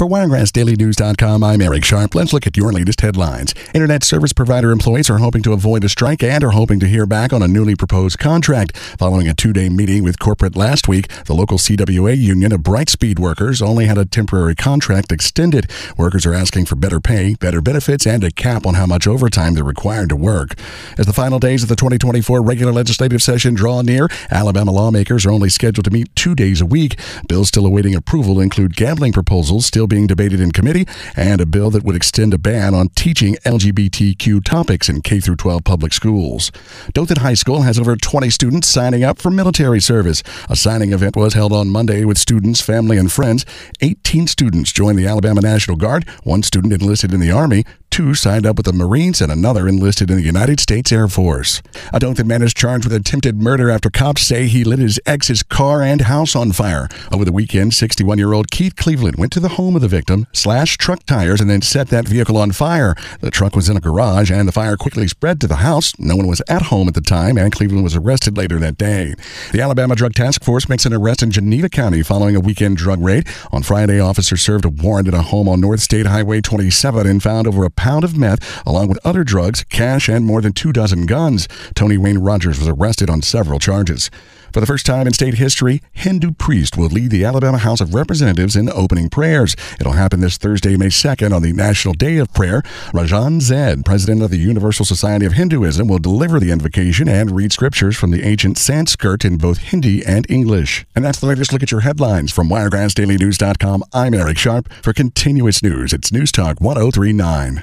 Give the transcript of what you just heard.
For WiregrassDailyNews.com, I'm Eric Sharp. Let's look at your latest headlines. Internet service provider employees are hoping to avoid a strike and are hoping to hear back on a newly proposed contract. Following a two-day meeting with corporate last week, the local CWA union of Brightspeed workers only had a temporary contract extended. Workers are asking for better pay, better benefits, and a cap on how much overtime they're required to work. As the final days of the 2024 regular legislative session draw near, Alabama lawmakers are only scheduled to meet 2 days a week. Bills still awaiting approval include gambling proposals still being debated in committee and a bill that would extend a ban on teaching LGBTQ topics in K-12 public schools. Dothan High School has over 20 students signing up for military service. A signing event was held on Monday with students, family, and friends. 18 students joined the Alabama National Guard, 1 student enlisted in the Army, 2 signed up with the Marines, and another enlisted in the United States Air Force. A Dothan man is charged with attempted murder after cops say he lit his ex's car and house on fire. Over the weekend, 61-year-old Keith Cleveland went to the home of the victim, slashed truck tires, and then set that vehicle on fire. The truck was in a garage, and the fire quickly spread to the house. No one was at home at the time, and Cleveland was arrested later that day. The Alabama Drug Task Force makes an arrest in Geneva County following a weekend drug raid. On Friday, officers served a warrant at a home on North State Highway 27 and found over a pound of meth, along with other drugs, cash, and more than 24 guns. Tony Wayne Rogers was arrested on several charges. For the first time in state history, Hindu priest will lead the Alabama House of Representatives in opening prayers. It'll happen this Thursday, May 2nd, on the National Day of Prayer. Rajan Zed, president of the Universal Society of Hinduism, will deliver the invocation and read scriptures from the ancient Sanskrit in both Hindi and English. And that's the latest look at your headlines. From WiregrassDailyNews.com, I'm Eric Sharp. For continuous news, it's News Talk 1039.